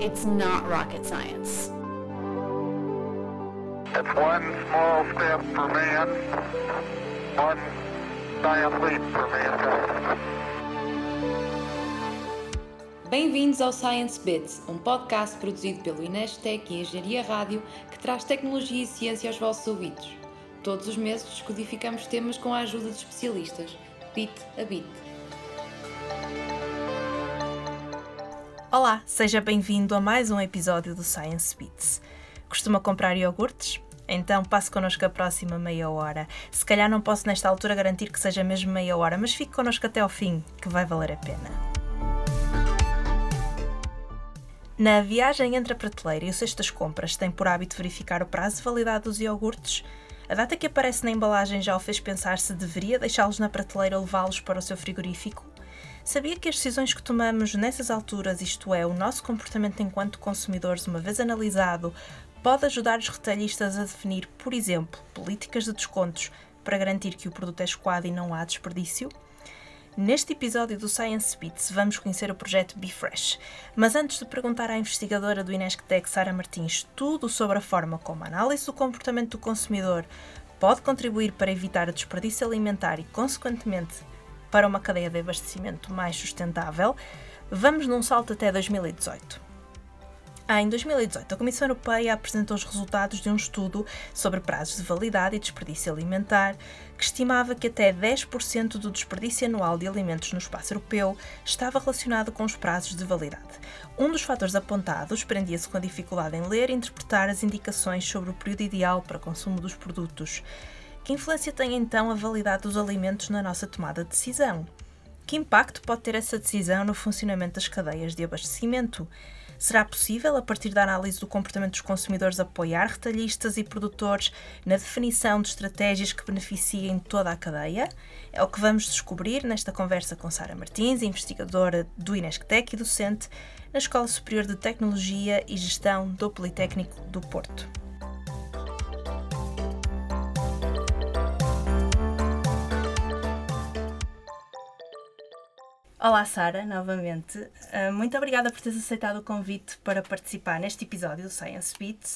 It's not rocket science. It's one small step for man, one giant leap for mankind. Bem-vindos ao Science Bits, um podcast produzido pelo Inestec e Engenharia Rádio que traz tecnologia e ciência aos vossos ouvidos. Todos os meses descodificamos temas com a ajuda de especialistas, bit a bit. Olá, seja bem-vindo a mais um episódio do Science Bits. Costuma comprar iogurtes? Então passe connosco a próxima meia hora. Se calhar não posso nesta altura garantir que seja mesmo meia hora, mas fique connosco até ao fim, que vai valer a pena. Na viagem entre a prateleira e o cesto das compras, tem por hábito verificar o prazo de validade dos iogurtes? A data que aparece na embalagem já o fez pensar se deveria deixá-los na prateleira ou levá-los para o seu frigorífico? Sabia que as decisões que tomamos nessas alturas, isto é, o nosso comportamento enquanto consumidores, uma vez analisado, pode ajudar os retalhistas a definir, por exemplo, políticas de descontos para garantir que o produto é escoado e não há desperdício? Neste episódio do Science Bits vamos conhecer o projeto BeFresh, mas antes de perguntar à investigadora do Inestec, Sara Martins, tudo sobre a forma como a análise do comportamento do consumidor pode contribuir para evitar o desperdício alimentar e, consequentemente, para uma cadeia de abastecimento mais sustentável, vamos num salto até 2018. Em 2018, a Comissão Europeia apresentou os resultados de um estudo sobre prazos de validade e desperdício alimentar, que estimava que até 10% do desperdício anual de alimentos no espaço europeu estava relacionado com os prazos de validade. Um dos fatores apontados prendia-se com a dificuldade em ler e interpretar as indicações sobre o período ideal para consumo dos produtos. Que influência tem então a validade dos alimentos na nossa tomada de decisão? Que impacto pode ter essa decisão no funcionamento das cadeias de abastecimento? Será possível, a partir da análise do comportamento dos consumidores, apoiar retalhistas e produtores na definição de estratégias que beneficiem toda a cadeia? É o que vamos descobrir nesta conversa com Sara Martins, investigadora do Inestec e docente na Escola Superior de Tecnologia e Gestão do Politécnico do Porto. Olá Sara, novamente. Muito obrigada por teres aceitado o convite para participar neste episódio do Science Bits.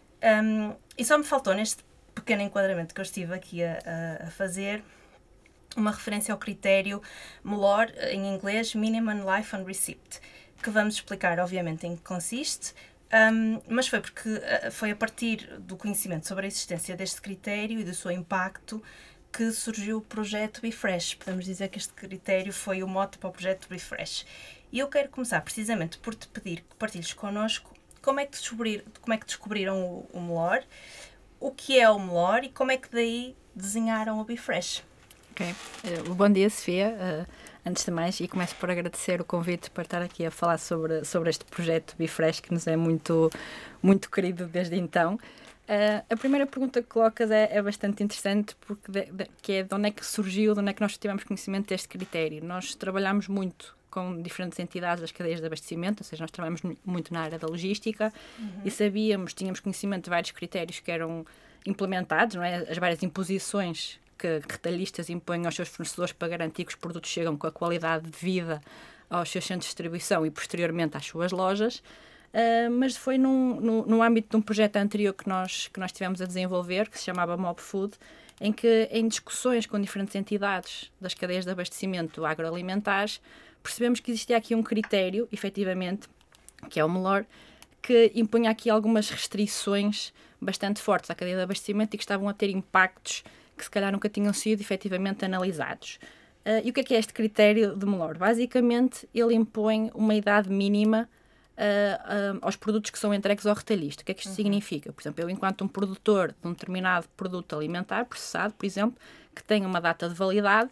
E só me faltou, neste pequeno enquadramento que eu estive aqui a fazer, uma referência ao critério MLOR, em inglês, Minimum Life on Receipt, que vamos explicar, obviamente, em que consiste, mas foi a partir do conhecimento sobre a existência deste critério e do seu impacto que surgiu o projeto BeFresh. Podemos dizer que este critério foi o mote para o projeto BeFresh. E eu quero começar precisamente por te pedir que partilhes connosco como é que descobriram o MLOR, o que é o MLOR e como é que daí desenharam o BeFresh. Ok. Bom dia, Sofia. Antes de mais, e começo por agradecer o convite para estar aqui a falar sobre este projeto BeFresh, que nos é muito, muito querido desde então. A primeira pergunta que colocas é bastante interessante, porque que é de onde é que surgiu, de onde é que nós tivemos conhecimento deste critério. Nós trabalhamos muito com diferentes entidades das cadeias de abastecimento, ou seja, nós trabalhamos muito na área da logística e tínhamos conhecimento de vários critérios que eram implementados, não é? As várias imposições que retalhistas impõem aos seus fornecedores para garantir que os produtos chegam com a qualidade de vida aos seus centros de distribuição e posteriormente às suas lojas. Mas foi no âmbito de um projeto anterior que nós tivemos a desenvolver, que se chamava Mob Food, em que, em discussões com diferentes entidades das cadeias de abastecimento agroalimentares, percebemos que existia aqui um critério, efetivamente, que é o MLOR, que impunha aqui algumas restrições bastante fortes à cadeia de abastecimento e que estavam a ter impactos que se calhar nunca tinham sido efetivamente analisados. E o que é este critério de MLOR? Basicamente, ele impõe uma idade mínima aos produtos que são entregues ao retalhista. O que é que isto significa? Por exemplo, eu, enquanto um produtor de um determinado produto alimentar, processado, por exemplo, que tem uma data de validade,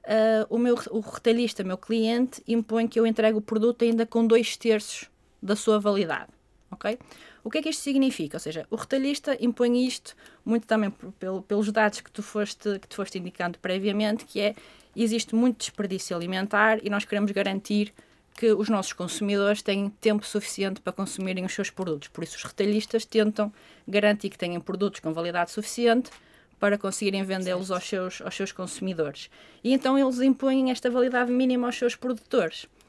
o retalhista, meu cliente, impõe que eu entregue o produto ainda com 2/3 da sua validade. Okay? O que é que isto significa? Ou seja, o retalhista impõe isto muito também pelos dados que tu foste indicando previamente, que existe muito desperdício alimentar e nós queremos garantir que os nossos consumidores têm tempo suficiente para consumirem os seus produtos. Por isso, os retalhistas tentam garantir que tenham produtos com validade suficiente para conseguirem vendê-los aos seus consumidores. E então eles impõem esta validade mínima aos seus produtores.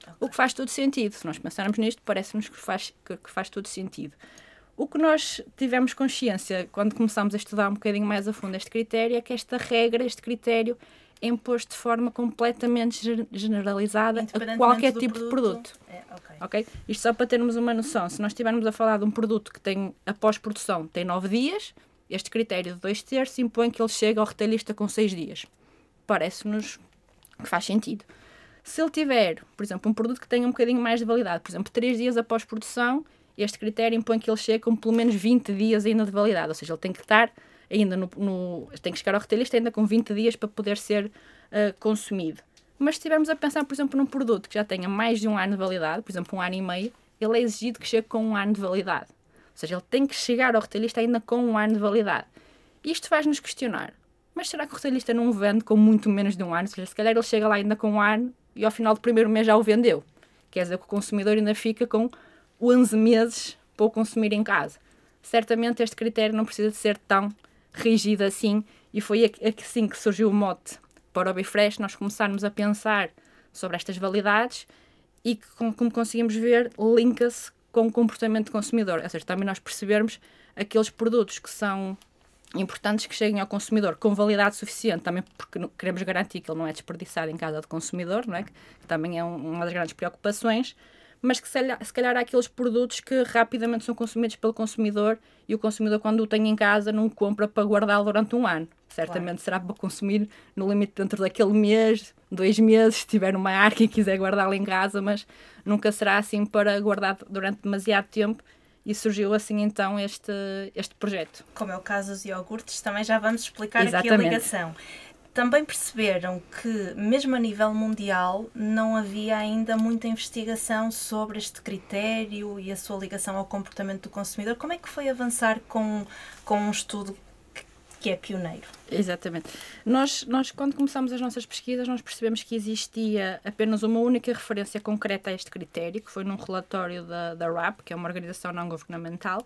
O que faz todo sentido. Se nós pensarmos nisto, parece-nos que faz todo sentido. O que nós tivemos consciência quando começámos a estudar um bocadinho mais a fundo este critério é que esta regra, este critério, é imposto de forma completamente generalizada a qualquer tipo de produto. Okay? Isto só para termos uma noção. Se nós estivermos a falar de um produto que tem, após produção, tem 9 dias, este critério de 2/3 impõe que ele chegue ao retalhista com 6 dias. Parece-nos que faz sentido. Se ele tiver, por exemplo, um produto que tenha um bocadinho mais de validade, por exemplo, 3 dias após produção, este critério impõe que ele chegue com pelo menos 20 dias ainda de validade. Ou seja, ele tem que estar ainda tem que chegar ao retalhista ainda com 20 dias para poder ser consumido. Mas se estivermos a pensar, por exemplo, num produto que já tenha mais de 1 ano de validade, por exemplo, 1 ano e meio, ele é exigido que chegue com 1 ano de validade. Ou seja, ele tem que chegar ao retalhista ainda com 1 ano de validade. Isto faz-nos questionar. Mas será que o retalhista não o vende com muito menos de 1 ano? Ou seja, se calhar ele chega lá ainda com 1 ano e ao final do primeiro mês já o vendeu. Quer dizer que o consumidor ainda fica com 11 meses para o consumir em casa. Certamente este critério não precisa de ser tão rígido assim, e foi assim que surgiu o mote para o Bifresh, nós começarmos a pensar sobre estas validades e que, como conseguimos ver, linka-se com o comportamento do consumidor. Ou seja, também nós percebermos aqueles produtos que são importantes que cheguem ao consumidor com validade suficiente, também porque queremos garantir que ele não é desperdiçado em casa do consumidor, não é? Que também é uma das grandes preocupações, mas que se calhar há aqueles produtos que rapidamente são consumidos pelo consumidor e o consumidor, quando o tem em casa, não o compra para guardá-lo durante 1 ano. Certamente será para consumir no limite dentro daquele mês, 2 meses, se tiver uma arca e quiser guardá-lo em casa, mas nunca será assim para guardar durante demasiado tempo. E surgiu assim então este projeto. Como é o caso dos iogurtes, também já vamos explicar aqui a ligação. Também perceberam que, mesmo a nível mundial, não havia ainda muita investigação sobre este critério e a sua ligação ao comportamento do consumidor. Como é que foi avançar com um estudo que é pioneiro? Exatamente. Nós, quando começamos as nossas pesquisas, nós percebemos que existia apenas uma única referência concreta a este critério, que foi num relatório da RAP, que é uma organização não governamental,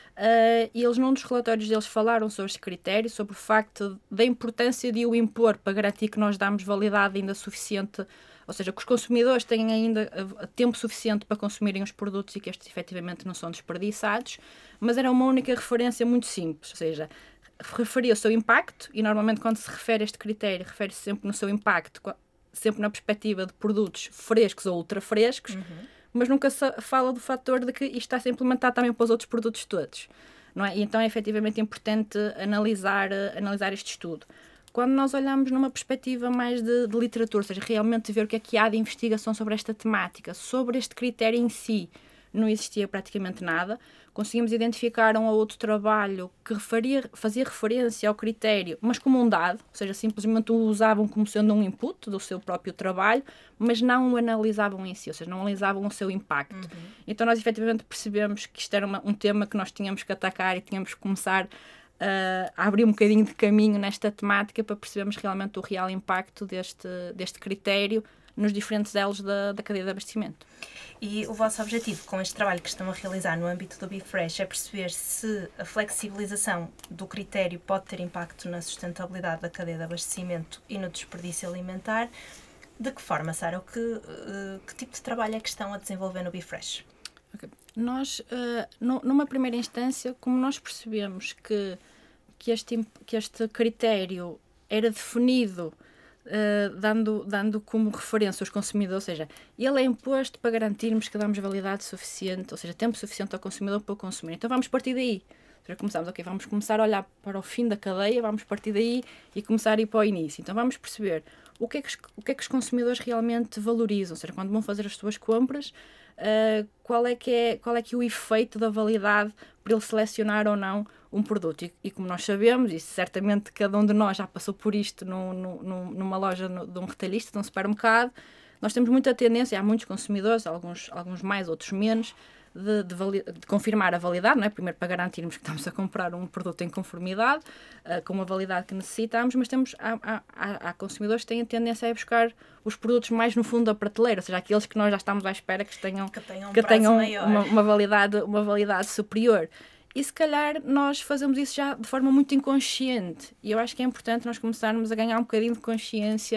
e eles, num dos relatórios deles, falaram sobre este critério, sobre o facto da importância de o impor para garantir que nós damos validade ainda suficiente, ou seja, que os consumidores tenham ainda tempo suficiente para consumirem os produtos e que estes efetivamente não são desperdiçados, mas era uma única referência muito simples, ou seja, referia o seu impacto, e normalmente quando se refere a este critério, refere-se sempre no seu impacto, sempre na perspectiva de produtos frescos ou ultra frescos, mas nunca se fala do fator de que isto está a ser implementado também para os outros produtos todos, não é? E então é efetivamente importante analisar este estudo. Quando nós olhamos numa perspectiva mais de literatura, ou seja, realmente ver o que é que há de investigação sobre esta temática, sobre este critério em si, não existia praticamente nada. Conseguimos identificar um ou outro trabalho que fazia referência ao critério, mas como um dado, ou seja, simplesmente o usavam como sendo um input do seu próprio trabalho, mas não o analisavam em si, ou seja, não analisavam o seu impacto. Então nós efetivamente percebemos que isto era um tema que nós tínhamos que atacar e tínhamos que começar a abrir um bocadinho de caminho nesta temática para percebermos realmente o real impacto deste critério nos diferentes elos da cadeia de abastecimento. E o vosso objetivo com este trabalho que estão a realizar no âmbito do Bifresh é perceber se a flexibilização do critério pode ter impacto na sustentabilidade da cadeia de abastecimento e no desperdício alimentar. De que forma, Sara? Que tipo de trabalho é que estão a desenvolver no Bifresh? Okay. Nós, numa primeira instância, como nós percebemos que este critério era definido dando como referência os consumidores, ou seja, ele é imposto para garantirmos que damos validade suficiente, ou seja, tempo suficiente ao consumidor para o consumir. Então vamos partir daí. Ou seja, vamos começar a olhar para o fim da cadeia, vamos partir daí e começar a ir para o início. Então vamos perceber o que é que os consumidores realmente valorizam, ou seja, quando vão fazer as suas compras, qual é que é o efeito da validade para ele selecionar ou não um produto. E como nós sabemos, e certamente cada um de nós já passou por isto numa loja de um retalhista, de um supermercado, nós temos muita tendência, há muitos consumidores, alguns mais, outros menos, de confirmar a validade, não é? Primeiro para garantirmos que estamos a comprar um produto em conformidade, com a validade que necessitamos, mas há consumidores que têm a tendência a buscar os produtos mais no fundo da prateleira, ou seja, aqueles que nós já estamos à espera que tenham uma validade superior. E se calhar nós fazemos isso já de forma muito inconsciente. E eu acho que é importante nós começarmos a ganhar um bocadinho de consciência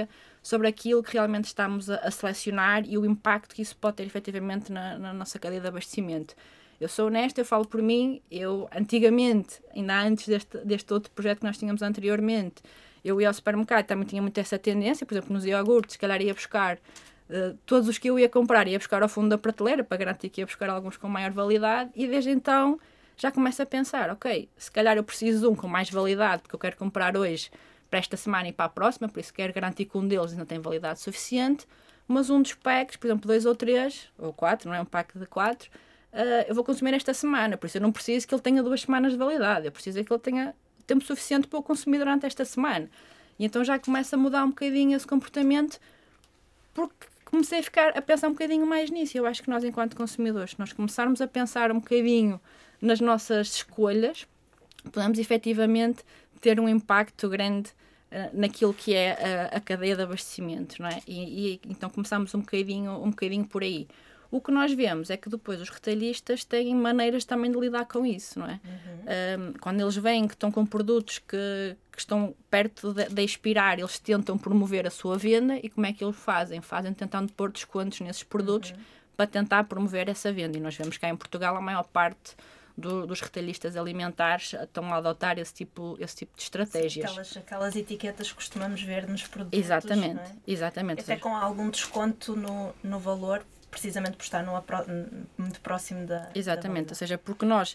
sobre aquilo que realmente estamos a selecionar e o impacto que isso pode ter efetivamente na nossa cadeia de abastecimento. Eu sou honesta, eu falo por mim, eu antigamente, ainda antes deste outro projeto que nós tínhamos anteriormente, eu ia ao supermercado, também tinha muito essa tendência, por exemplo, nos iogurtes, se calhar ia buscar todos os que eu ia comprar, ia buscar ao fundo da prateleira, para garantir que ia buscar alguns com maior validade, e desde então já começo a pensar, ok, se calhar eu preciso de um com mais validade, porque eu quero comprar hoje para esta semana e para a próxima, por isso quero garantir que um deles ainda tem validade suficiente, mas um dos packs, por exemplo, 2 ou 3, ou 4, não é um pack de 4, eu vou consumir esta semana, por isso eu não preciso que ele tenha 2 semanas de validade, eu preciso que ele tenha tempo suficiente para eu consumir durante esta semana. E então já começa a mudar um bocadinho esse comportamento, porque comecei a pensar um bocadinho mais nisso. Eu acho que nós, enquanto consumidores, se nós começarmos a pensar um bocadinho nas nossas escolhas, podemos efetivamente ter um impacto grande naquilo que é a cadeia de abastecimento, não é? E então começamos um bocadinho por aí. O que nós vemos é que depois os retalhistas têm maneiras também de lidar com isso, não é? Quando eles veem que estão com produtos que estão perto de expirar, eles tentam promover a sua venda. E como é que eles fazem? Fazem tentando pôr descontos nesses produtos para tentar promover essa venda. E nós vemos que cá em Portugal a maior parte dos retalhistas alimentares estão a adotar esse tipo de estratégias. Sim, aquelas etiquetas que costumamos ver nos produtos. Exatamente, não é? Exatamente. Até com algum desconto no valor, precisamente por estar muito próximo da... Exatamente, ou seja, porque nós...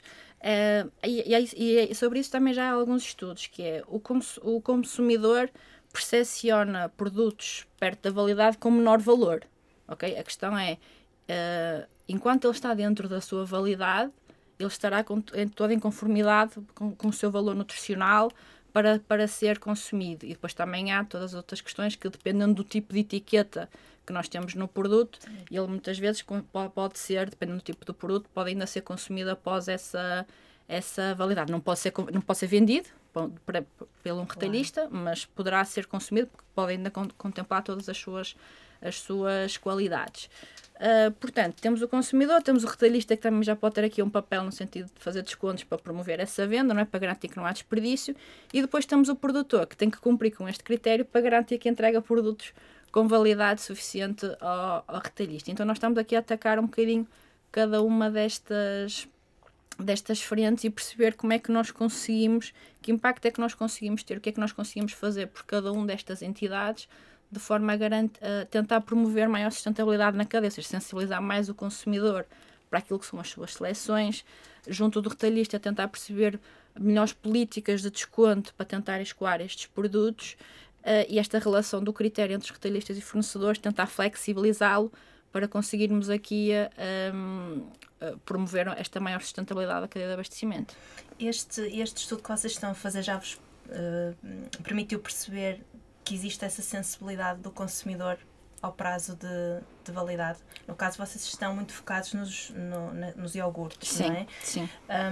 E sobre isso também já há alguns estudos, que é o consumidor percepciona produtos perto da validade com menor valor. Okay? A questão é, enquanto ele está dentro da sua validade, ele estará toda em conformidade com o seu valor nutricional para ser consumido. E depois também há todas as outras questões que, dependendo do tipo de etiqueta que nós temos no produto, ele muitas vezes pode ser, dependendo do tipo do produto, pode ainda ser consumido após essa validade. Não pode ser vendido pelo um retalhista, mas poderá ser consumido, porque pode ainda contemplar todas as suas qualidades. Portanto, temos o consumidor, temos o retalhista, que também já pode ter aqui um papel no sentido de fazer descontos para promover essa venda, não é? Para garantir que não há desperdício, e depois temos o produtor, que tem que cumprir com este critério para garantir que entrega produtos com validade suficiente ao retalhista. Então nós estamos aqui a atacar um bocadinho cada uma destas frentes e perceber como é que nós conseguimos, que impacto é que nós conseguimos ter, o que é que nós conseguimos fazer por cada uma destas entidades, de forma a tentar promover maior sustentabilidade na cadeia, ou seja, sensibilizar mais o consumidor para aquilo que são as suas seleções, junto do retalhista, tentar perceber melhores políticas de desconto para tentar escoar estes produtos, e esta relação do critério entre os retalhistas e fornecedores, tentar flexibilizá-lo para conseguirmos aqui promover esta maior sustentabilidade da cadeia de abastecimento. Este estudo que vocês estão a fazer já vos permitiu perceber que existe essa sensibilidade do consumidor ao prazo de validade. No caso, vocês estão muito focados nos iogurtes, sim, não é? Sim.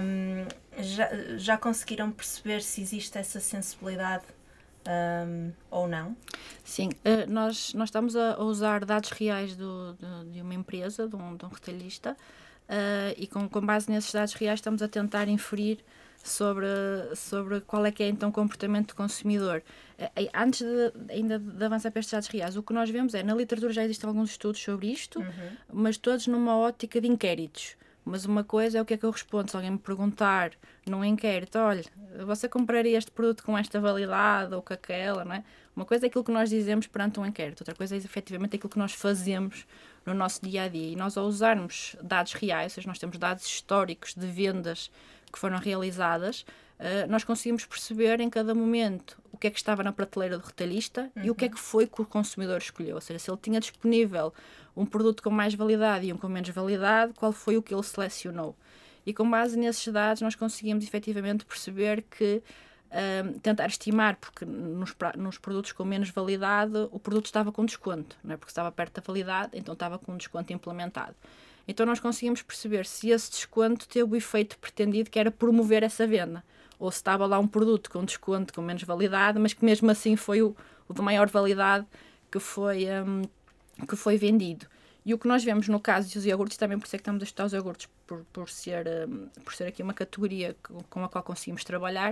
Já conseguiram perceber se existe essa sensibilidade ou não? Sim, nós estamos a usar dados reais de uma empresa, de um retalhista, e com base nesses dados reais estamos a tentar inferir sobre qual é que é então o comportamento do consumidor. Antes ainda de avançar para estes dados reais, o que nós vemos é, na literatura já existem alguns estudos sobre isto, mas todos numa ótica de inquéritos. Mas uma coisa é o que é que eu respondo. Se alguém me perguntar num inquérito, olha, você compraria este produto com esta validade ou com aquela, não é? Uma coisa é aquilo que nós dizemos perante um inquérito, outra coisa é efetivamente aquilo que nós fazemos no nosso dia-a-dia. E nós, ao usarmos dados reais, ou seja, nós temos dados históricos de vendas que foram realizadas, nós conseguimos perceber em cada momento o que é que estava na prateleira do retalhista e o que é que foi que o consumidor escolheu. Ou seja, se ele tinha disponível um produto com mais validade e um com menos validade, qual foi o que ele selecionou. E com base nesses dados nós conseguimos efetivamente perceber que, tentar estimar, porque nos produtos com menos validade o produto estava com desconto, não é? Porque estava perto da validade, então estava com um desconto implementado. Então nós conseguimos perceber se esse desconto teve o efeito pretendido, que era promover essa venda, ou se estava lá um produto com desconto com menos validade, mas que mesmo assim foi o de maior validade que foi vendido. E o que nós vemos no caso dos iogurtes, também por isso é que estamos a estudar os iogurtes, por ser aqui uma categoria com a qual conseguimos trabalhar,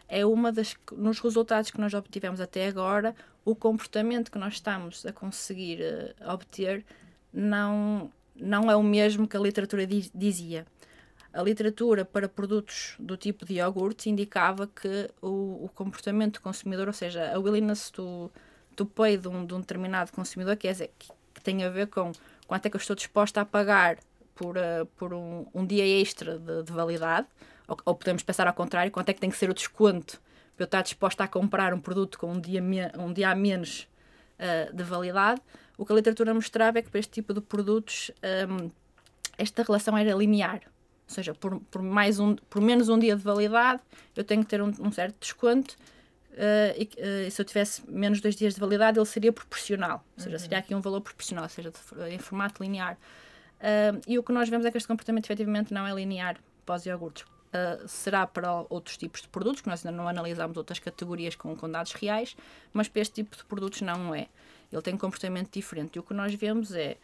é nos resultados que nós obtivemos até agora, o comportamento que nós estamos a conseguir obter não é o mesmo que a literatura dizia. A literatura para produtos do tipo de iogurte indicava que o comportamento do consumidor, ou seja, a willingness to pay de um determinado consumidor, que tem a ver com quanto é que eu estou disposta a pagar por um dia extra de validade, ou podemos pensar ao contrário, quanto é que tem que ser o desconto para eu estar disposta a comprar um produto com um dia a menos de validade. O que a literatura mostrava é que para este tipo de produtos esta relação era linear. Ou seja, por menos um dia de validade, eu tenho que ter um certo desconto, e se eu tivesse menos 2 dias de validade, ele seria proporcional. Ou seja, seria aqui um valor proporcional, ou seja, em formato linear. E o que nós vemos é que este comportamento efetivamente não é linear para os iogurtes. Será para outros tipos de produtos, que nós ainda não analisamos outras categorias com dados reais, mas para este tipo de produtos não é. Ele tem um comportamento diferente. E o que nós vemos é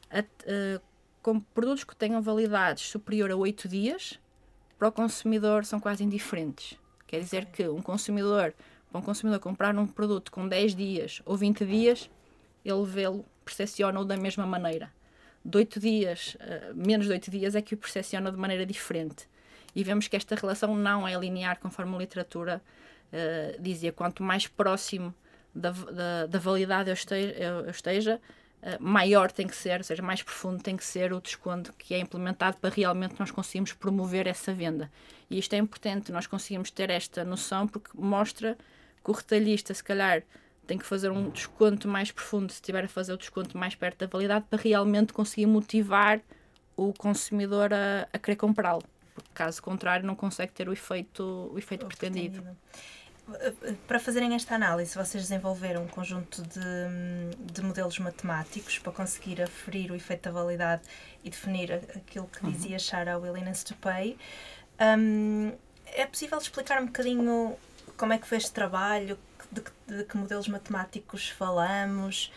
com produtos que tenham validades superior a 8 dias, para o consumidor são quase indiferentes. Quer dizer que para um consumidor comprar um produto com 10 dias ou 20 dias, ele percepciona-o da mesma maneira. De 8 dias, menos de 8 dias é que o percepciona de maneira diferente. E vemos que esta relação não é linear, conforme a literatura dizia. Quanto mais próximo da validade eu esteja, maior tem que ser, ou seja, mais profundo tem que ser o desconto que é implementado para realmente nós conseguirmos promover essa venda. E isto é importante, nós conseguimos ter esta noção porque mostra que o retalhista, se calhar, tem que fazer um desconto mais profundo se estiver a fazer o desconto mais perto da validade para realmente conseguir motivar o consumidor a querer comprá-lo. Porque, caso contrário, não consegue ter o efeito pretendido. Para fazerem esta análise, vocês desenvolveram um conjunto de modelos matemáticos para conseguir aferir o efeito da validade e definir aquilo que dizia Sara, willingness to pay. É possível explicar um bocadinho como é que foi este trabalho, de que modelos matemáticos falamos,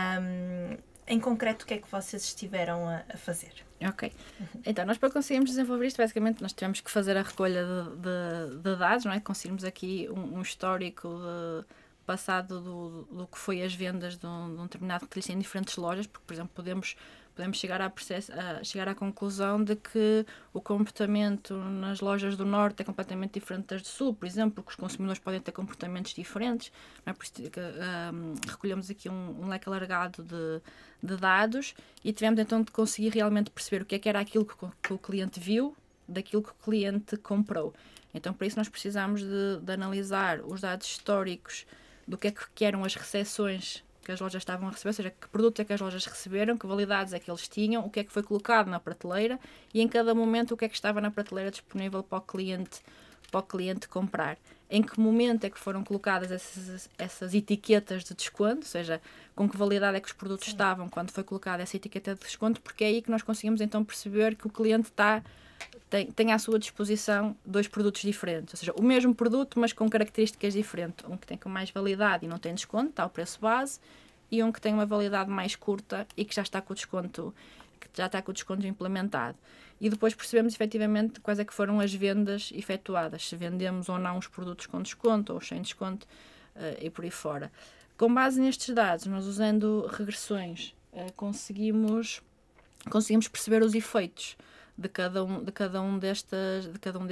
em concreto o que é que vocês estiveram a fazer? Ok. Então, nós para conseguirmos desenvolver isto, basicamente, nós tivemos que fazer a recolha de dados, não é? Conseguimos aqui um histórico passado do que foi as vendas de um determinado retalhista em diferentes lojas, porque, por exemplo, podemos chegar à conclusão de que o comportamento nas lojas do Norte é completamente diferente das do Sul, por exemplo, porque os consumidores podem ter comportamentos diferentes, não é? Por isso que recolhemos aqui um leque alargado de dados e tivemos então de conseguir realmente perceber o que é que era aquilo que o cliente viu daquilo que o cliente comprou. Então, para isso nós precisamos de analisar os dados históricos do que é que eram as recepções que as lojas estavam a receber, ou seja, que produtos é que as lojas receberam, que validades é que eles tinham, o que é que foi colocado na prateleira e em cada momento o que é que estava na prateleira disponível para o cliente comprar. Em que momento é que foram colocadas essas etiquetas de desconto, ou seja, com que validade é que os produtos estavam quando foi colocada essa etiqueta de desconto, porque é aí que nós conseguimos então perceber que o cliente tem à sua disposição 2 produtos diferentes, ou seja, o mesmo produto, mas com características diferentes. Um que tem com mais validade e não tem desconto, está ao preço base, e um que tem uma validade mais curta e que já está com o desconto implementado. E depois percebemos efetivamente quais é que foram as vendas efetuadas, se vendemos ou não os produtos com desconto ou sem desconto e por aí fora. Com base nestes dados, nós usando regressões, conseguimos perceber os efeitos de cada um destas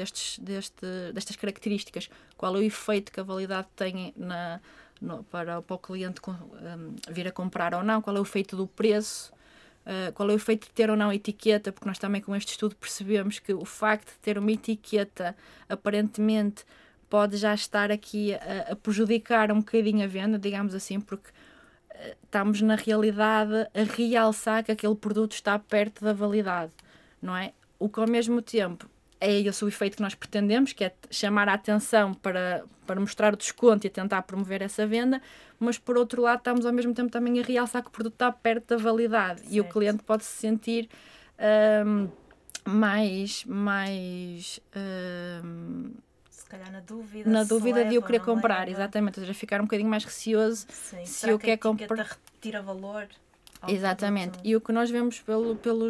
características. Qual é o efeito que a validade tem para o cliente vir a comprar ou não, qual é o efeito do preço, qual é o efeito de ter ou não etiqueta, porque nós também com este estudo percebemos que o facto de ter uma etiqueta aparentemente pode já estar aqui a prejudicar um bocadinho a venda, digamos assim, porque estamos na realidade a realçar que aquele produto está perto da validade, não é? O que ao mesmo tempo é esse o efeito que nós pretendemos, que é chamar a atenção para mostrar o desconto e tentar promover essa venda, mas por outro lado estamos ao mesmo tempo também a realçar que o produto está perto da validade. Certo. E o cliente pode se sentir mais se calhar na dúvida de o querer comprar, exatamente, ou seja, ficar um bocadinho mais receoso. Sim. Se eu quero comprar, retira valor. Exatamente, produto. E o que nós vemos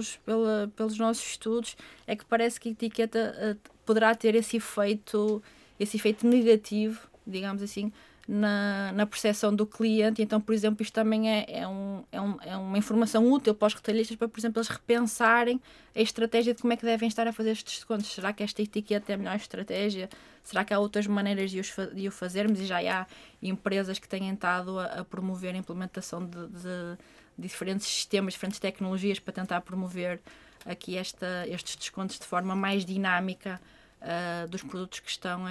pelos nossos estudos é que parece que a etiqueta poderá ter esse efeito esse efeito negativo, digamos assim, na percepção do cliente. Então, por exemplo, isto também é uma informação útil para os retalhistas, para, por exemplo, eles repensarem a estratégia de como é que devem estar a fazer estes descontos. Será que esta etiqueta é a melhor estratégia? Será que há outras maneiras de o fazermos? E já há empresas que têm estado a promover a implementação de diferentes sistemas, diferentes tecnologias para tentar promover aqui estes descontos de forma mais dinâmica dos produtos que estão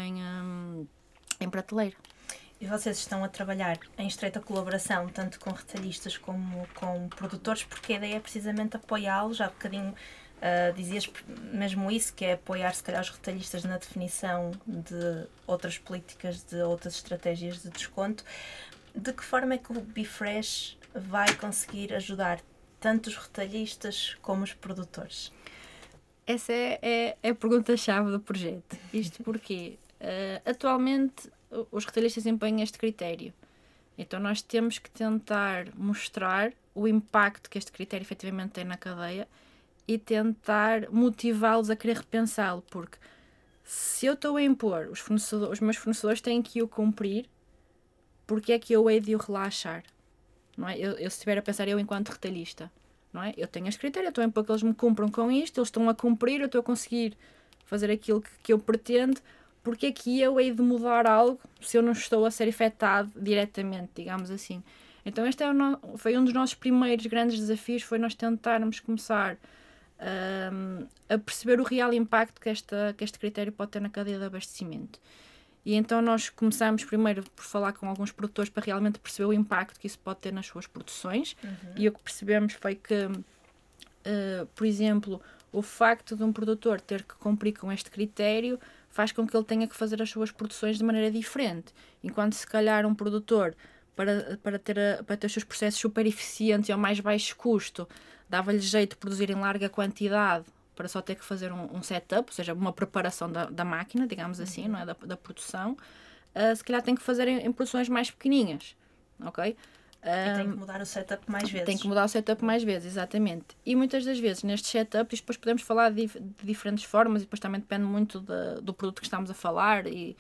em prateleira. E vocês estão a trabalhar em estreita colaboração, tanto com retalhistas como com produtores, porque a ideia é precisamente apoiá-los. Há bocadinho dizias mesmo isso, que é apoiar se calhar os retalhistas na definição de outras políticas, de outras estratégias de desconto. De que forma é que o Bifresh vai conseguir ajudar tanto os retalhistas como os produtores? Essa é a pergunta-chave do projeto. Isto porque atualmente os retalhistas empenham este critério. Então nós temos que tentar mostrar o impacto que este critério efetivamente tem na cadeia e tentar motivá-los a querer repensá-lo, porque se eu estou a impor, os meus fornecedores têm que o cumprir, porque é que eu hei de o relaxar? Não é? Eu se estiver a pensar, eu enquanto retalhista, não é? Eu tenho este critério, eu estou a impor que eles me cumpram com isto, eles estão a cumprir, eu estou a conseguir fazer aquilo que eu pretendo. Porque é que eu hei de mudar algo se eu não estou a ser afetado diretamente, digamos assim. Então este foi um dos nossos primeiros grandes desafios, foi nós tentarmos começar a perceber o real impacto que este critério pode ter na cadeia de abastecimento. E então nós começámos primeiro por falar com alguns produtores para realmente perceber o impacto que isso pode ter nas suas produções. E o que percebemos foi que, por exemplo, o facto de um produtor ter que cumprir com este critério faz com que ele tenha que fazer as suas produções de maneira diferente. Enquanto se calhar um produtor, para ter os seus processos super eficientes e ao mais baixo custo, dava-lhe jeito de produzir em larga quantidade para só ter que fazer um setup, ou seja, uma preparação da máquina, digamos assim, não é? Da produção, se calhar tem que fazer em produções mais pequeninhas, ok? E tem que mudar o setup mais vezes. Tem que mudar o setup mais vezes, exatamente. E muitas das vezes nestes setups, depois podemos falar de diferentes formas, e depois também depende muito do produto que estamos a falar e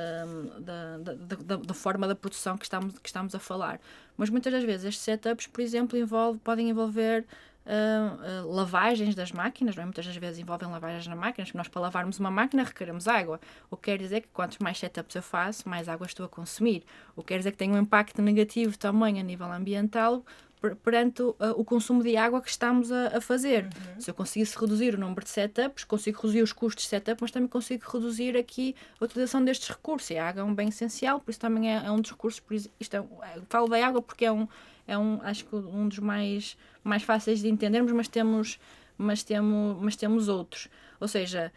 da forma da produção que estamos a falar. Mas muitas das vezes estes setups, por exemplo, podem envolver lavagens das máquinas, não é? Muitas das vezes envolvem lavagens nas máquinas, porque nós para lavarmos uma máquina requeremos água. O que quer dizer que quantos mais setups eu faço, mais água estou a consumir. O que quer dizer que tem um impacto negativo também a nível ambiental perante o consumo de água que estamos a fazer. Se eu conseguisse reduzir o número de setups, consigo reduzir os custos de setup, mas também consigo reduzir aqui a utilização destes recursos. E a água é um bem essencial, por isso também é um dos recursos. Falo da água porque acho que um dos mais fáceis de entendermos, mas temos outros. Ou seja,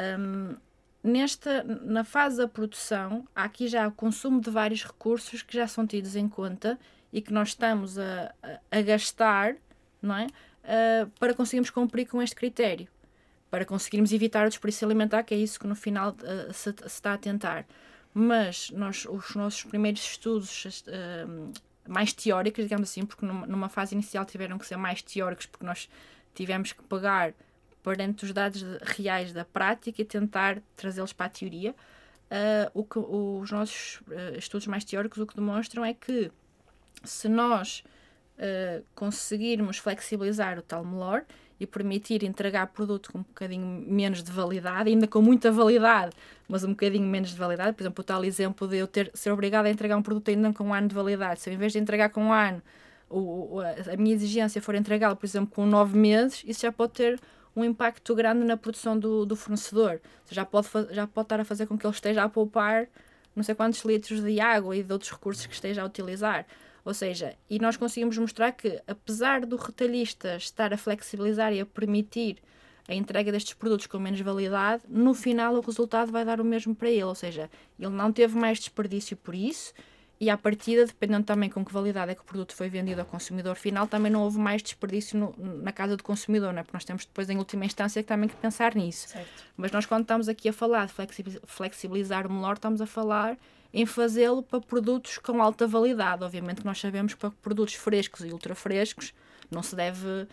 na fase da produção, há aqui já o consumo de vários recursos que já são tidos em conta e que nós estamos a gastar, não é? Para conseguirmos cumprir com este critério, para conseguirmos evitar o desperdício alimentar, que é isso que no final se está a tentar. Mas os nossos primeiros estudos mais teóricos, digamos assim, porque numa fase inicial tiveram que ser mais teóricos, porque nós tivemos que pegar perante os dados reais da prática e tentar trazê-los para a teoria. Os nossos estudos mais teóricos o que demonstram é que se nós conseguirmos flexibilizar o tal melhor e permitir entregar produto com um bocadinho menos de validade, ainda com muita validade, mas um bocadinho menos de validade, por exemplo, o tal exemplo de eu ser obrigado a entregar um produto ainda com um ano de validade, se eu, em vez de entregar com um ano, a minha exigência for entregá-lo, por exemplo, com 9 meses, isso já pode ter um impacto grande na produção do fornecedor. Já pode estar a fazer com que ele esteja a poupar não sei quantos litros de água e de outros recursos que esteja a utilizar. Ou seja, e nós conseguimos mostrar que, apesar do retalhista estar a flexibilizar e a permitir a entrega destes produtos com menos validade, no final o resultado vai dar o mesmo para ele. Ou seja, ele não teve mais desperdício por isso e, à partida, dependendo também com que validade é que o produto foi vendido ao consumidor final, também não houve mais desperdício na casa do consumidor, não é? Porque nós temos depois, em última instância, também que pensar nisso. Certo. Mas nós, quando estamos aqui a falar de flexibilizar o melhor, estamos a falar em fazê-lo para produtos com alta validade. Obviamente que nós sabemos que para produtos frescos e ultra frescos não se deve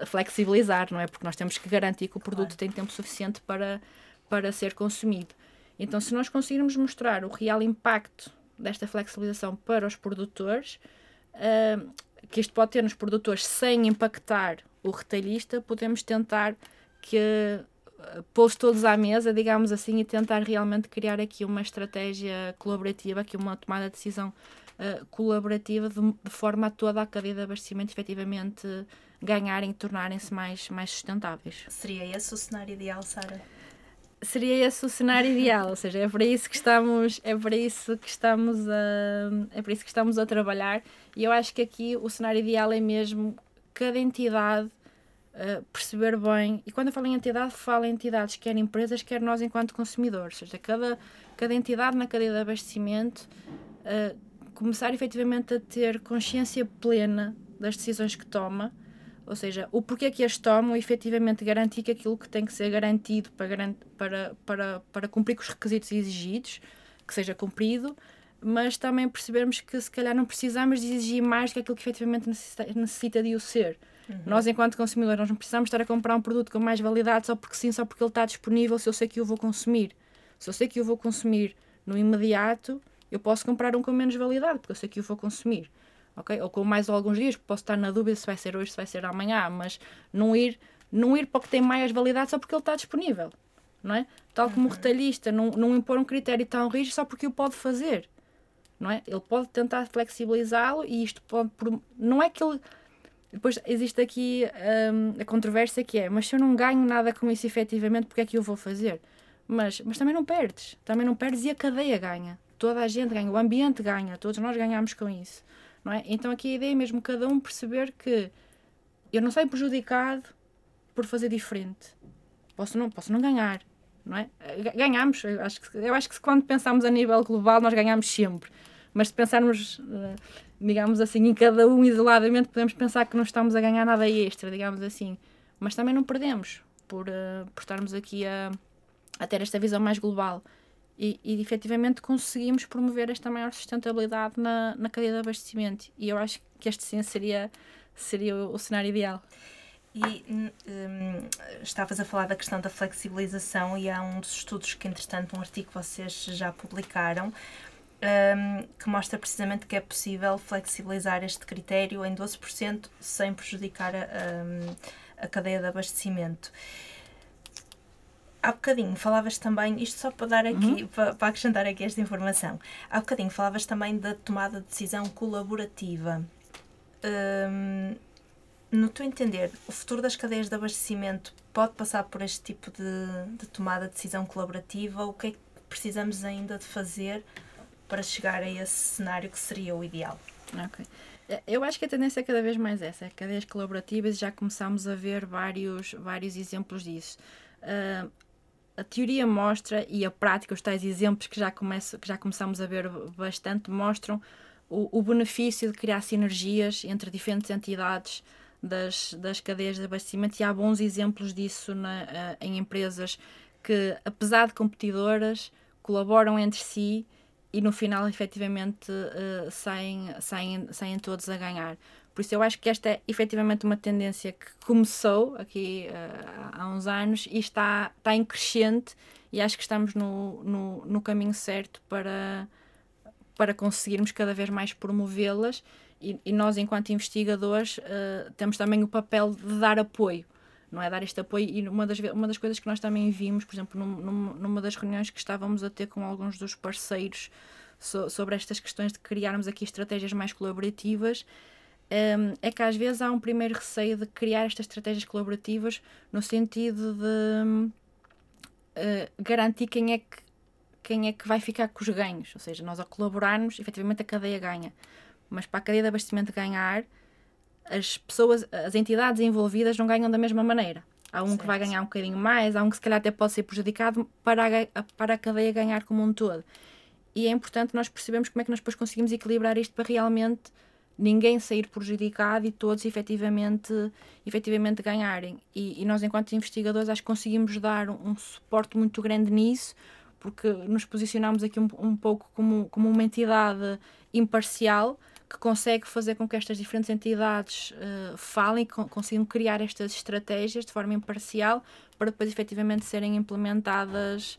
flexibilizar, não é? Porque nós temos que garantir que o produto tem tempo suficiente para ser consumido. Então, se nós conseguirmos mostrar o real impacto desta flexibilização para os produtores, que isto pode ter nos produtores sem impactar o retalhista, podemos tentar pô-los todos à mesa, digamos assim, e tentar realmente criar aqui uma estratégia colaborativa, aqui uma tomada de decisão colaborativa, de forma a toda a cadeia de abastecimento efetivamente ganharem e tornarem-se mais sustentáveis. Seria esse o cenário ideal, Sara? Seria esse o cenário ideal, ou seja, é para isso que estamos a trabalhar, e eu acho que aqui o cenário ideal é mesmo cada entidade perceber bem, e quando eu falo em entidade, falo em entidades, quer empresas, quer nós enquanto consumidores, ou seja, cada entidade na cadeia de abastecimento começar efetivamente a ter consciência plena das decisões que toma, ou seja, o porquê que as tomam e efetivamente garantir que aquilo que tem que ser garantido para cumprir com os requisitos exigidos, que seja cumprido, mas também percebermos que se calhar não precisamos de exigir mais do que aquilo que efetivamente necessita de o ser. Nós, enquanto consumidores, nós não precisamos estar a comprar um produto com mais validade só porque sim, só porque ele está disponível, se eu sei que eu vou consumir. Se eu sei que eu vou consumir no imediato, eu posso comprar um com menos validade, porque eu sei que eu vou consumir. Okay? Ou com mais alguns dias, posso estar na dúvida se vai ser hoje, se vai ser amanhã, mas não ir para o que tem mais validade só porque ele está disponível. Não é? Tal como o retalhista, não impor um critério tão rígido só porque o pode fazer. Não é? Ele pode tentar flexibilizá-lo e isto pode... Não é que ele... Depois existe aqui a controvérsia que é, mas se eu não ganho nada com isso efetivamente, porque é que eu vou fazer? Mas também não perdes. Também não perdes e a cadeia ganha. Toda a gente ganha, o ambiente ganha, todos nós ganhamos com isso. Não é? Então aqui a ideia é mesmo cada um perceber que eu não saio prejudicado por fazer diferente. Posso não ganhar. Não é? Ganhamos. Eu acho que quando pensamos a nível global nós ganhamos sempre. Mas se pensarmos, digamos assim, em cada um isoladamente, podemos pensar que não estamos a ganhar nada extra, digamos assim. Mas também não perdemos por estarmos aqui a ter esta visão mais global. E efetivamente conseguimos promover esta maior sustentabilidade na cadeia de abastecimento. E eu acho que este sim seria o cenário ideal. E estavas a falar da questão da flexibilização e há um dos estudos que, entretanto, um artigo que vocês já publicaram, que mostra precisamente que é possível flexibilizar este critério em 12% sem prejudicar a cadeia de abastecimento. Há bocadinho falavas também, isto só para dar aqui, para acrescentar aqui esta informação, há bocadinho falavas também da tomada de decisão colaborativa. No teu entender, o futuro das cadeias de abastecimento pode passar por este tipo de tomada de decisão colaborativa? O que é que precisamos ainda de fazer para chegar a esse cenário que seria o ideal? Ok. Eu acho que a tendência é cada vez mais essa, cadeias colaborativas, e já começamos a ver vários exemplos disso. A teoria mostra, e a prática, os tais exemplos que já começamos a ver bastante, mostram o benefício de criar sinergias entre diferentes entidades das cadeias de abastecimento, e há bons exemplos disso em empresas que, apesar de competidoras, colaboram entre si e no final efetivamente saem todos a ganhar. Por isso eu acho que esta é efetivamente uma tendência que começou aqui há uns anos e está em crescente, e acho que estamos no caminho certo para conseguirmos cada vez mais promovê-las, e nós, enquanto investigadores, temos também o papel de dar apoio, não é? Dar este apoio, e uma das coisas que nós também vimos, por exemplo, numa das reuniões que estávamos a ter com alguns dos parceiros sobre estas questões de criarmos aqui estratégias mais colaborativas, é que às vezes há um primeiro receio de criar estas estratégias colaborativas no sentido de garantir quem é que vai ficar com os ganhos, ou seja, nós, ao colaborarmos, efetivamente a cadeia ganha, mas para a cadeia de abastecimento ganhar, as entidades envolvidas não ganham da mesma maneira. Há um que vai ganhar um bocadinho mais, há um que se calhar até pode ser prejudicado para a cadeia ganhar como um todo. E é importante nós percebermos como é que nós depois conseguimos equilibrar isto para realmente ninguém sair prejudicado e todos efetivamente ganharem. E nós, enquanto investigadores, acho que conseguimos dar um suporte muito grande nisso, porque nos posicionamos aqui um pouco como uma entidade imparcial que consegue fazer com que estas diferentes entidades falem, consigam criar estas estratégias de forma imparcial para depois efetivamente serem implementadas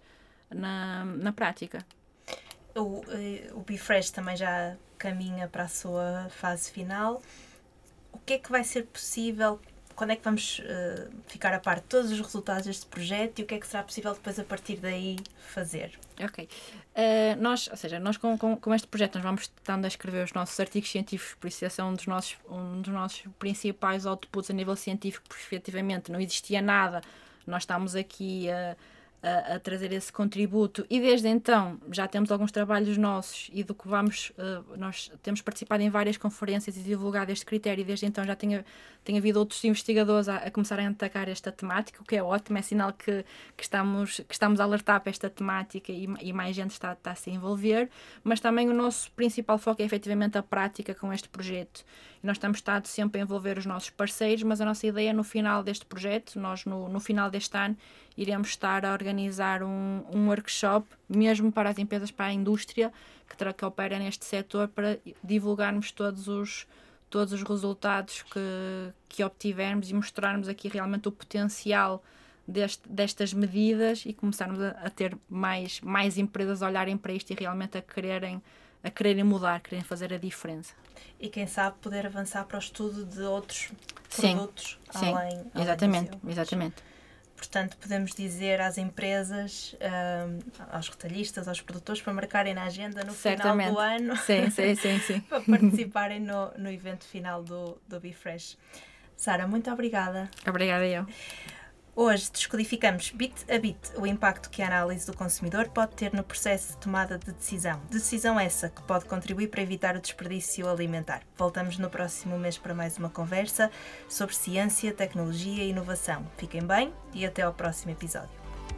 na prática. O BeFresh também já caminha para a sua fase final. O que é que vai ser possível? Quando é que vamos ficar a par de todos os resultados deste projeto e o que é que será possível depois a partir daí fazer? Ok. Nós com este projeto nós vamos estando a escrever os nossos artigos científicos, por isso esse é um dos nossos principais outputs a nível científico, porque efetivamente não existia nada, nós estamos aqui a trazer esse contributo e desde então já temos alguns trabalhos nossos e do que nós temos participado em várias conferências e divulgado este critério e desde então já tem havido outros investigadores a começarem a atacar esta temática, o que é ótimo, é sinal que estamos a alertar para esta temática e mais gente está a se envolver, mas também o nosso principal foco é efetivamente a prática com este projeto e nós estamos estado sempre a envolver os nossos parceiros, mas a nossa ideia no final deste projeto, nós no final deste ano iremos estar a organizar um workshop, mesmo para as empresas, para a indústria que opera neste setor, para divulgarmos todos os resultados que obtivermos e mostrarmos aqui realmente o potencial destas medidas e começarmos a ter mais empresas a olharem para isto e realmente a quererem mudar, quererem fazer a diferença. E quem sabe poder avançar para o estudo de outros produtos além Exatamente. Portanto, podemos dizer às empresas, aos retalhistas, aos produtores, para marcarem na agenda no final do ano sim. para participarem no evento final do BeFresh. Sara, muito obrigada. Obrigada eu. Hoje descodificamos bit a bit o impacto que a análise do consumidor pode ter no processo de tomada de decisão. Decisão essa que pode contribuir para evitar o desperdício alimentar. Voltamos no próximo mês para mais uma conversa sobre ciência, tecnologia e inovação. Fiquem bem e até ao próximo episódio.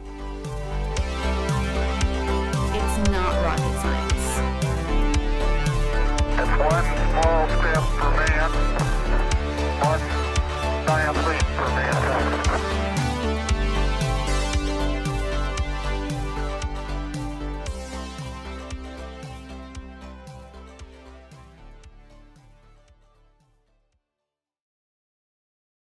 It's not rocket science. It's one small step for man, one giant leap for mankind.